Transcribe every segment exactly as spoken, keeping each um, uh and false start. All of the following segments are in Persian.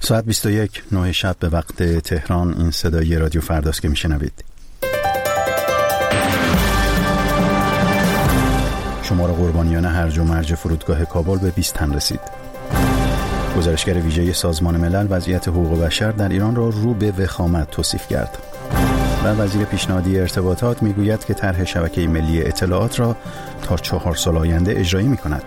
ساعت بیست و یک نه شب به وقت تهران. این صدای رادیو فرداست که میشنوید. شمار قربانیان هرج و مرج فرودگاه کابل به بیست تن رسید. گزارشگر ویژه سازمان ملل وضعیت حقوق بشر در ایران را رو به وخامت توصیف کرد. و وزیر پیشنهادی ارتباطات میگوید که طرح شبکه ملی اطلاعات را تا چهار سال آینده اجرایی می‌کند.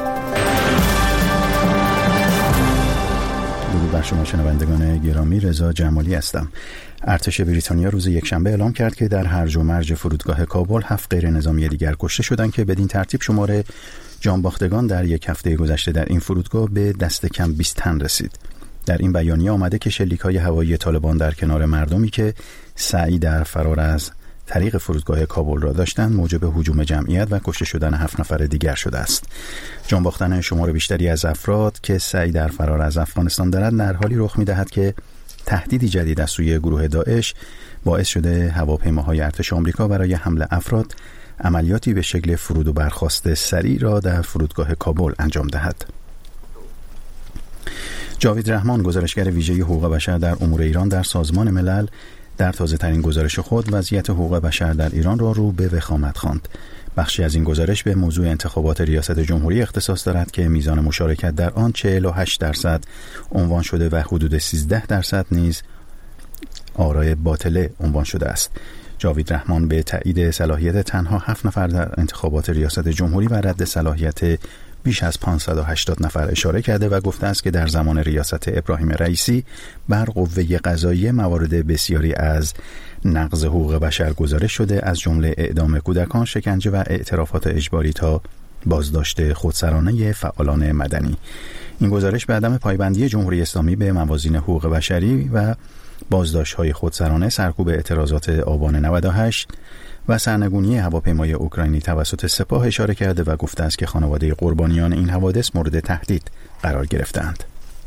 درود بر شما شنوندگان گرامی، رضا جمالی هستم. ارتش بریتانیا روز یکشنبه اعلام کرد که در هرج و مرج فرودگاه کابل هفت غیر نظامی دیگر کشته شدند که بدین ترتیب شمار جانباختگان در یک هفته گذشته در این فرودگاه به دست کم بیست تن رسید. در این بیانیه آمده که شلیک‌های هوایی طالبان در کنار مردمی که سعی در فرار از طریق فرودگاه کابل را داشتند موجب هجوم جمعیت و کشته شدن هفت نفر دیگر شده است. جان باختن شمار بیشتری از افراد که سعی در فرار از افغانستان دارند در حالی رخ می‌دهد که تهدیدی جدید از سوی گروه داعش باعث شده هواپیماهای ارتش آمریکا برای حمل افراد عملیاتی به شکل فرود و برخاست سریع را در فرودگاه کابل انجام دهد. جاوید رحمان، گزارشگر ویژه حقوق بشر در امور ایران در سازمان ملل، در تازه ترین گزارش خود وضعیت حقوق بشر در ایران را رو به وخامت خواند. بخشی از این گزارش به موضوع انتخابات ریاست جمهوری اختصاص دارد که میزان مشارکت در آن چهل و هشت درصد عنوان شده و حدود سیزده درصد نیز آرای باطله عنوان شده است. جاوید رحمان به تایید صلاحیت تنها هفت نفر در انتخابات ریاست جمهوری و رد صلاحیت بیش از پانصد و هشتاد نفر اشاره کرده و گفته است که در زمان ریاست ابراهیم رئیسی بر قوه قضاییه موارد بسیاری از نقض حقوق بشر گزارش شده، از جمله اعدام کودکان، شکنجه و اعترافات اجباری تا بازداشت خودسرانه فعالان مدنی. این گزارش به عدم پایبندی جمهوری اسلامی به موازین حقوق بشری و بازداشت‌های خودسرانه، سرکوب اعتراضات آبان نود و هشت و سرنگونی هواپیمای اوکراینی توسط سپاه اشاره کرده و گفته است که خانواده قربانیان این حوادث مورد تهدید قرار گرفتند.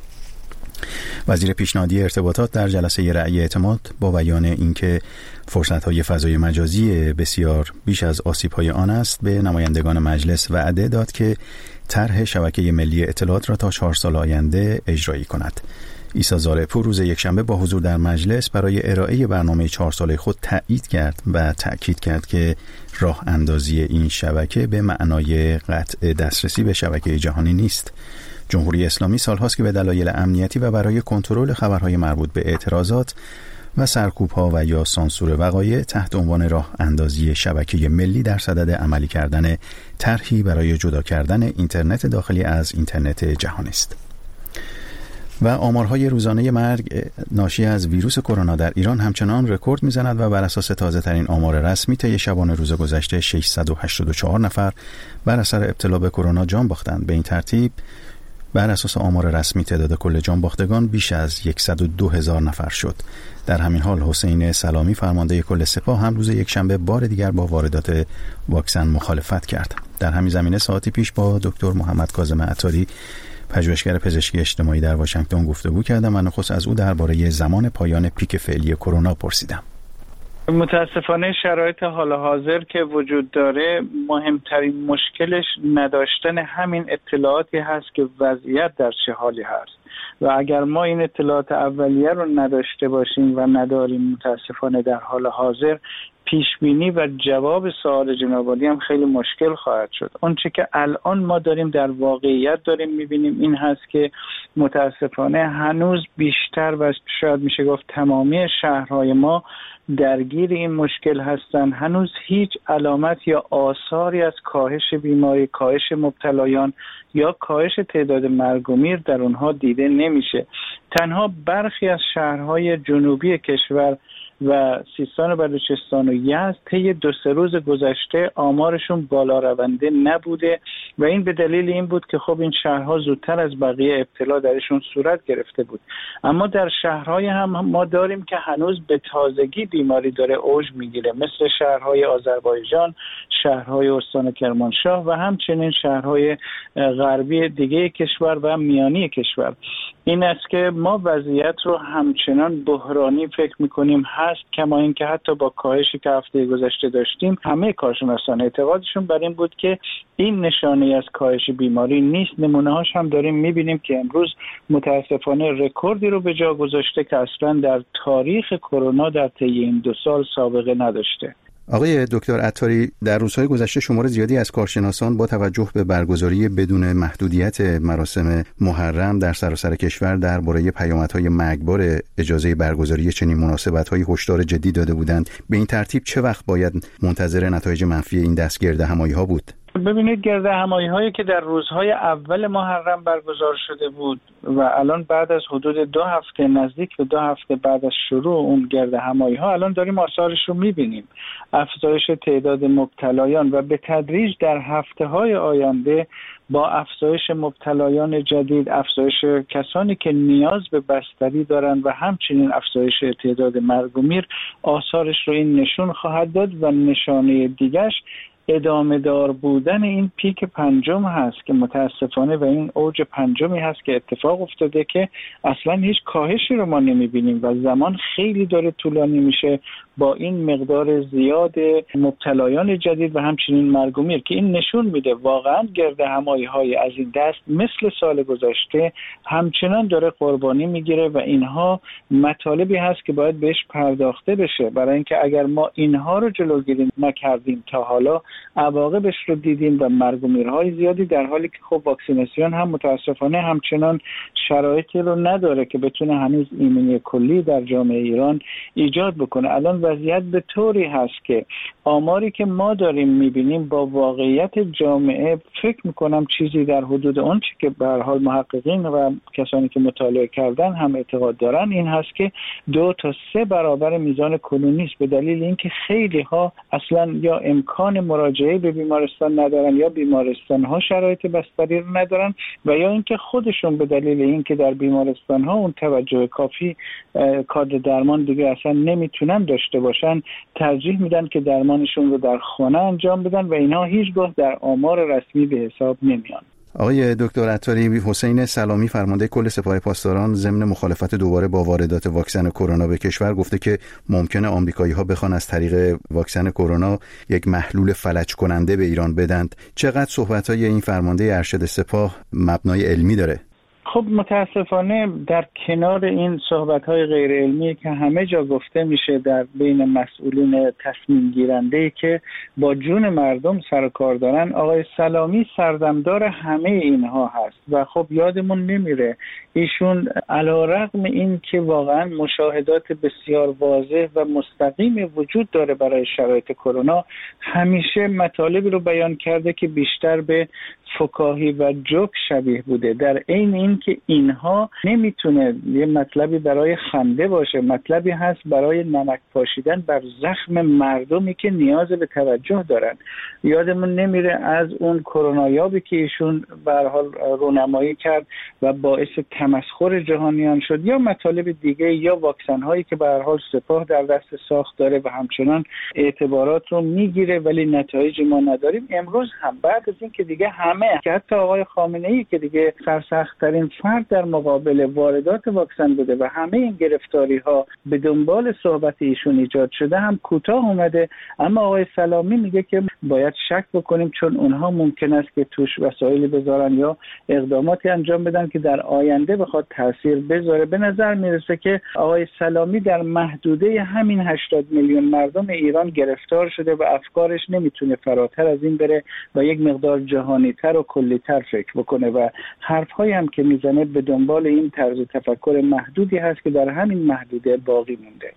وزیر پیشنهادی ارتباطات در جلسه رأی اعتماد با بیان اینکه فرصت‌های فضای مجازی بسیار بیش از آسیب‌های آن است، به نمایندگان مجلس وعده داد که طرح شبکه ملی اطلاعات را تا چهار سال آینده اجرایی کند. عیسی زارعپور روز یکشنبه با حضور در مجلس برای ارائه برنامه چهار ساله خود تایید کرد و تأکید کرد که راه اندازی این شبکه به معنای قطع دسترسی به شبکه جهانی نیست. جمهوری اسلامی سالهاست که به دلایل امنیتی و برای کنترل خبرهای مربوط به اعتراضات و سرکوب‌ها و یا سانسور وقایع تحت عنوان راه اندازی شبکه ملی در صدد عملی کردن طرحی برای جدا کردن اینترنت داخلی از اینترنت جهانی است. و آمارهای روزانه مرگ ناشی از ویروس کرونا در ایران همچنان رکورد میزند و بر اساس تازه ترین آمار رسمی طی شبانه روز گذشته ششصد و هشتاد و چهار نفر بر اثر ابتلا به کرونا جان باختند. به این ترتیب بر اساس آمار رسمی تعداد کل جان باختگان بیش از صد و دو هزار نفر شد. در همین حال حسین سلامی، فرمانده کل سپاه، هم روز یکشنبه بار دیگر با واردات واکسن مخالفت کرد. در همین زمینه ساعتی پیش با دکتر محمد کاظم عطاری، پژوهشگر پزشکی اجتماعی در واشنگتن، گفتگو کردم و نخست از او درباره زمان پایان پیک فعلی کرونا پرسیدم. متاسفانه شرایط حال حاضر که وجود داره، مهمترین مشکلش نداشتن همین اطلاعاتی هست که وضعیت در چه حالی هست و اگر ما این اطلاعات اولیه رو نداشته باشیم و نداریم متاسفانه در حال حاضر، پیشبینی و جواب سوال جناب عالی هم خیلی مشکل خواهد شد. آنچه که الان ما داریم در واقعیت داریم میبینیم این هست که متاسفانه هنوز بیشتر و شاید میشه گفت تمامی شهرهای ما درگیر این مشکل هستند. هنوز هیچ علامت یا آثاری از کاهش بیماری، کاهش مبتلایان یا کاهش تعداد مرگ و میر در اونها دیده نمیشه. تنها برخی از شهرهای جنوبی کشور و سیستان و بلوچستان و یزد طی دو سه روز گذشته آمارشون بالا رونده نبوده و این به دلیل این بود که خب این شهرها زودتر از بقیه ابتلا درشون صورت گرفته بود. اما در شهرهای هم ما داریم که هنوز به تازگی بیماری داره اوج میگیره، مثل شهرهای آذربایجان، شهرهای استان کرمانشاه و همچنین شهرهای غربی دیگه کشور و میانی کشور. این است که ما وضعیت رو همچنان بحرانی فکر میکنیم. هر هست، کما اینکه حتی با کاهشی که هفته گذشته داشتیم همه کارشناسان اعتقادشون بر این بود که این نشانه از کاهش بیماری نیست. نمونه هاش هم داریم میبینیم که امروز متاسفانه رکوردی رو به جا گذاشته که اصلا در تاریخ کرونا در طی این دو سال سابقه نداشته. آقای دکتر عطاری، در روزهای گذشته شمار زیادی از کارشناسان با توجه به برگزاری بدون محدودیت مراسم محرم در سراسر کشور درباره پیامدهای مرگبار اجازه برگزاری چنین مناسبت‌های هشدار جدی داده بودند. به این ترتیب چه وقت باید منتظر نتایج منفی این دستگرد همایی‌ها بود؟ ببینید، گرد همایی هایی که در روزهای اول محرم برگزار شده بود و الان بعد از حدود دو هفته، نزدیک به دو هفته بعد از شروع اون گرد همایی ها، الان داریم آثارش رو میبینیم. افزایش تعداد مبتلایان و به تدریج در هفته های آینده با افزایش مبتلایان جدید، افزایش کسانی که نیاز به بستری دارن و همچنین افزایش تعداد مرگ و میر، آثارش رو این نشون خواهد داد. و نشانه دیگرش ادامه دار بودن این پیک پنجم هست که متاسفانه و این اوج پنجمی هست که اتفاق افتاده که اصلا هیچ کاهشی رو ما نمیبینیم و زمان خیلی داره طولانی میشه با این مقدار زیاد مبتلایان جدید و همچنین مرگ و میر، که این نشون میده واقعا گرد همایی های از این دست مثل سال گذشته همچنان داره قربانی میگیره و اینها مطالبی هست که باید بهش پرداخته بشه، برای اینکه اگر ما اینها رو جلوگیری نکردیم تا حالا عواقبش رو دیدیم و مرگ و میرهای زیادی، در حالی که خب واکسیناسیون هم متاسفانه همچنان شرایطی رو نداره که بتونه هنوز ایمنی کلی در جامعه ایران ایجاد بکنه. الان وضعیت به طوری هست که آماری که ما داریم میبینیم با واقعیت جامعه فکر میکنم چیزی در حدود اون چی که به هر حال محققین و کسانی که مطالعه کردن هم اعتقاد دارن این هست که دو تا سه برابر میزان کنونی است، به دلیل اینکه خیلی ها اصلا یا امکان مراجعه به بیمارستان ندارن یا بیمارستان ها شرایط بستری رو ندارن و یا اینکه خودشون به دلیل اینکه در بیمارستان ها اون توجه کافی کادر درمان دیگه اصلا نمیتونن داشته باشن، ترجیح میدن که درمانشون رو در خانه انجام بدن و اینها هیچگاه در آمار رسمی به حساب نمیان. آقای دکتر عطاری، حسین سلامی فرمانده کل سپاه پاسداران ضمن مخالفت دوباره با واردات واکسن کرونا به کشور گفته که ممکنه آمریکایی‌ها بخوان از طریق واکسن کرونا یک محلول فلج کننده به ایران بدند. چقدر صحبت‌های این فرمانده ارشد سپاه مبنای علمی داره؟ خب متاسفانه در کنار این صحبت‌های غیر علمی که همه جا گفته میشه در بین مسئولین تصمیم گیرنده که با جون مردم سر و کار دارن، آقای سلامی سردمدار همه اینها هست و خب یادمون نمیره ایشون علیرغم این که واقعا مشاهدات بسیار واضح و مستقیم وجود داره برای شرایط کرونا، همیشه مطالبی رو بیان کرده که بیشتر به فکاهی و جوک شبیه بوده، در عین این که اینها نمیتونه یه مطلبی برای خنده باشه، مطلبی هست برای نمک پاشیدن بر زخم مردمی که نیاز به توجه دارن. یادمون نمیره از اون کرونایابی که ایشون به هر حال رونمایی کرد و باعث تمسخر جهانیان شد، یا مطالب دیگه، یا واکسن هایی که به هر حال سپاه در دست ساخت داره و همچنان اعتبارات رو میگیره ولی نتایج ما نداریم. امروز هم بعد از این که دیگه همه که حتی آقای خامنه‌ای که دیگه سرسخت‌ترین فرد در مقابل واردات واکسن بوده و همه این گرفتاری ها به دنبال صحبت ایشون ایجاد شده هم کوتاه اومده، اما آقای سلامی میگه که باید شک بکنیم چون اونها ممکن است که توش وسایل بذارن یا اقداماتی انجام بدن که در آینده بخواد تاثیر بذاره. به نظر میرسه که آقای سلامی در محدوده همین هشتاد میلیون مردم ایران گرفتار شده و افکارش نمیتونه فراتر از این بره و یک مقدار جهانی‌تر و کلی‌تر فکر بکنه و حرف‌هایی هم که میزنه به دنبال این طرز تفکر محدودی هست که در همین محدوده باقی مونده.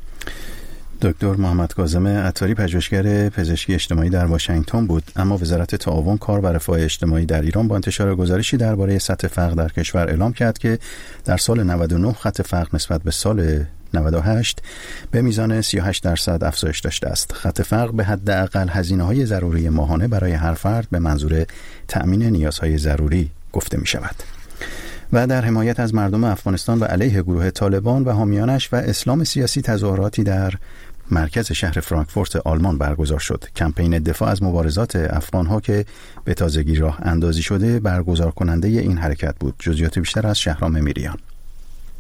دکتر محمد کاظم عطاری پژوهشگر پزشکی اجتماعی در واشنگتن بود. اما وزارت تعاون کار و رفاه اجتماعی در ایران با انتشار گزارشی درباره سطح فقر در کشور اعلام کرد که در سال نود و نه خط فقر نسبت به سال نود و هشت به میزان سی و هشت درصد افزایش داشته است. خط فقر به حداقل هزینه‌های ضروری ماهانه برای هر فرد به منظور تأمین نیازهای ضروری گفته می شود. و در حمایت از مردم افغانستان و علیه گروه طالبان و حامیانش و اسلام سیاسی تظاهراتی در مرکز شهر فرانکفورت آلمان برگزار شد. کمپین دفاع از مبارزات افغان‌ها که به تازگی راه اندازی شده برگزار کننده این حرکت بود. جزئیات بیشتر از شهرام میریان.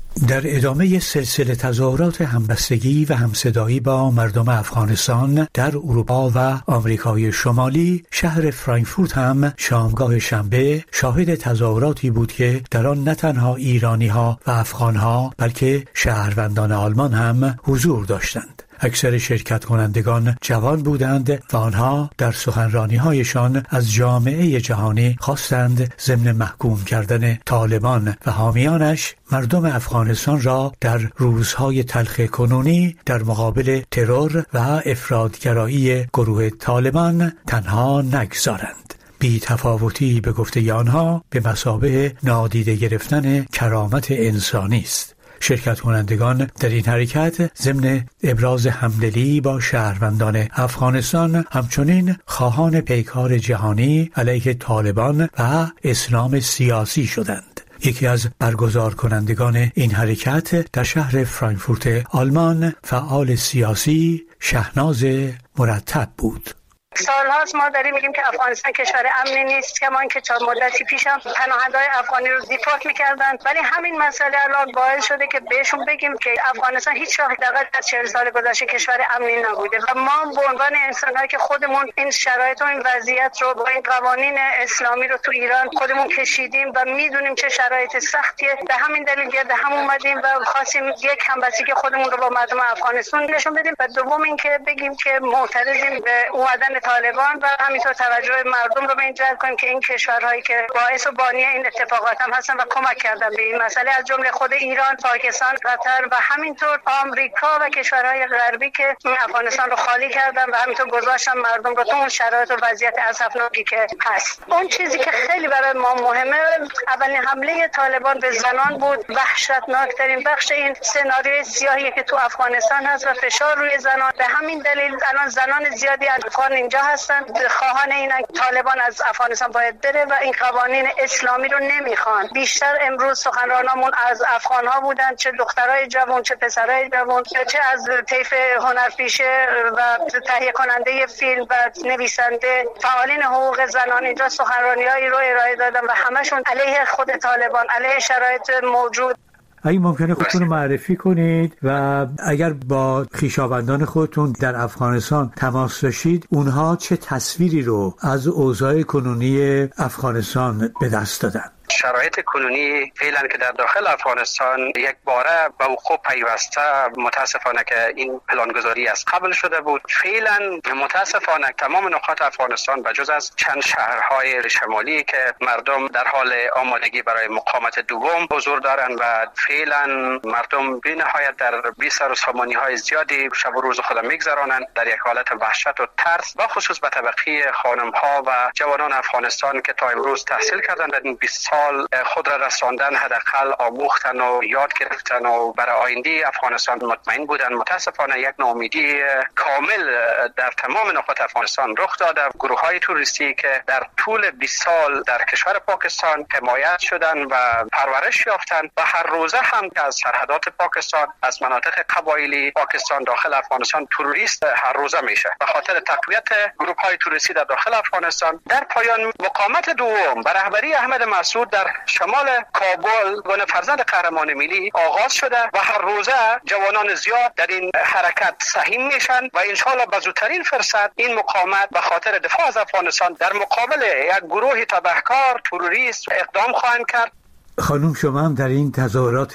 در ادامه سلسله تظاهرات همبستگی و همصدایی با مردم افغانستان در اروپا و آمریکای شمالی، شهر فرانکفورت هم شامگاه شنبه شاهد تظاهراتی بود که در آن نه تنها ایرانی‌ها و افغان‌ها بلکه شهروندان آلمان هم حضور داشتند. اکثر شرکت کنندگان جوان بودند و آنها در سخنرانی‌هایشان از جامعه جهانی خواستند ضمن محکوم کردن طالبان و حامیانش مردم افغانستان را در روزهای تلخ کنونی در مقابل ترور و افراطگرایی گروه طالبان تنها نگذارند. بی تفاوتی به گفته آنها به مثابه نادیده گرفتن کرامت انسانی است. شرکت کنندگان در این حرکت ضمن ابراز همدلی با شهروندان افغانستان همچنین خواهان پیکار جهانی علیه طالبان و اسلام سیاسی شدند. یکی از برگزار کنندگان این حرکت در شهر فرانکفورت آلمان فعال سیاسی شهناز مرتب بود. سالهاست ما داریم میگیم که افغانستان کشور امنی نیست، که من که چند مدتی پیشم پناهنده‌های افغانی رو دیپورت می‌کردن، ولی همین مسئله الان باعث شده که بهشون بگیم که افغانستان هیچ وقت دقیقاً از چهل سال گذشته کشور امنی نبوده و ما به عنوان انسان‌هایی که خودمون این شرایط و این وضعیت رو با این قوانین اسلامی رو تو ایران خودمون کشیدیم و میدونیم چه شرایط سختیه، به همین دلیل گرد هم اومدیم و خواستیم یک همبستگی خودمون رو با مردم افغانستان نشون بدیم و دوم اینکه بگیم که معترضیم به اومدن طالبان و همینطور توجه مردم رو به این جلب کنیم که این کشورهایی که باعث و بانی این اتفاقات هم هستن و کمک کردن به این مسئله از جمله خود ایران، پاکستان، قطر و همینطور آمریکا و کشورهای غربی که افغانستان رو خالی کردن و همینطور گذاشتن مردم رو تو اون شرایط و وضعیت اسفناکی که هست. اون چیزی که خیلی برای ما مهمه اولین حمله طالبان به زنان بود. وحشتناکترین بخش این سناریوی سیاهی که تو افغانستان هست و فشار روی زنان. به همین دلیل الان زنان زیادی از افغان اینجا هستند خواهان این طالبان از افغانستان باید بره و این قوانین اسلامی رو نمیخوان. بیشتر امروز سخنرانامون از افغان ها بودن، چه دخترای جوان چه پسرای جوان، چه از طیف هنرپیشه و تهیه کننده فیلم و نویسنده، فعالین حقوق زنان اینجا سخنرانیایی رو ارائه دادن و همشون علیه خود طالبان، علیه شرایط موجود. اگه ممکنه خودتون رو معرفی کنید و اگر با خویشاوندان خودتون در افغانستان تماس داشتید اونها چه تصویری رو از اوضاع کنونی افغانستان به دست دادن؟ شرایط کنونی فعلا که در داخل افغانستان یک باره به وقوع پیوسته، متاسفانه که این پلانگذاری از قبل شده بود. فعلا متاسفانه تمام نقاط افغانستان بجز از چند شهرهای شمالی که مردم در حال آمادگی برای مقاومت دوم حضور دارند و فعلا مردم بی نهایت در بی سر و سامانی های زیادی شب و روز خود میگذرانند در یک حالت وحشت و ترس، با خصوص به طبقه خانم ها و جوانان افغانستان که تا امروز تحصیل کردند در این بیست سال خود را رساندن، حداقل آموختن و یاد گرفتن و برای آینده افغانستان مطمئن بودن. متاسفانه یک ناامیدی کامل در تمام نقاط افغانستان رخ داده. گروه های توریستی که در طول بیست سال در کشور پاکستان حمایت شدن و پرورش یافتن و هر روزه هم که از سرحدات پاکستان، از مناطق قبایلی پاکستان داخل افغانستان تروریست هر روزه میشه. به خاطر تقویت گروه های توریستی در داخل افغانستان در پایان مقاومت دوم به رهبری احمد مسعود در شمال کابل گونه فرزند قهرمان ملی آغاز شده و هر روزه جوانان زیاد در این حرکت سهیم میشن و انشالله به زودترین فرصت این مقاومت به خاطر دفاع از افغانستان در مقابل یک گروه تبهکار تروریست اقدام خواهند کرد. خانم شما هم در این تظاهرات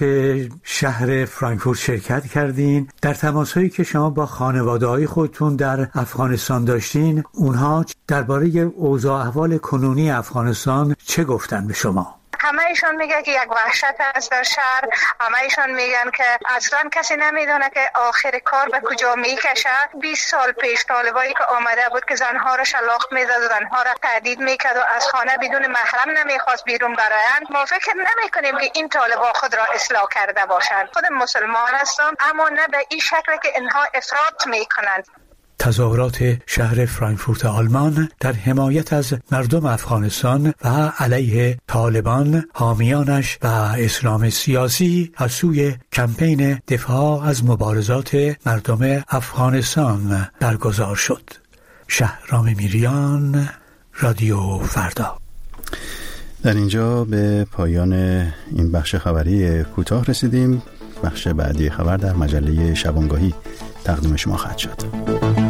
شهر فرانکفورت شرکت کردین. در تماسهایی که شما با خانواده‌های خودتون در افغانستان داشتین، اونها درباره اوضاع احوال کنونی افغانستان چه گفتن به شما؟ همه ایشان میگه که یک وحشت است در شهر. همه ایشان میگن که اصلا کسی نمیدونه که آخر کار به کجا میکشه. بیست سال پیش طالبایی که آمده بود که زنها را شلاق میزد و زنها را تهدید میکرد و از خانه بدون محرم نمیخواست بیرون برایند. ما فکر نمیکنیم که این طالبا خود را اصلاح کرده باشند. خود مسلمان هستند اما نه به این شکل که اینها افراط میکنند. تظاهرات شهر فرانکفورت آلمان در حمایت از مردم افغانستان و علیه طالبان، حامیانش و اسلام سیاسی از سوی کمپین دفاع از مبارزات مردم افغانستان برگزار شد. شهرام میریان، رادیو فردا. در اینجا به پایان این بخش خبری کوتاه رسیدیم. بخش بعدی خبر در مجله شبانگاهی تقدیم شما خواهد شد.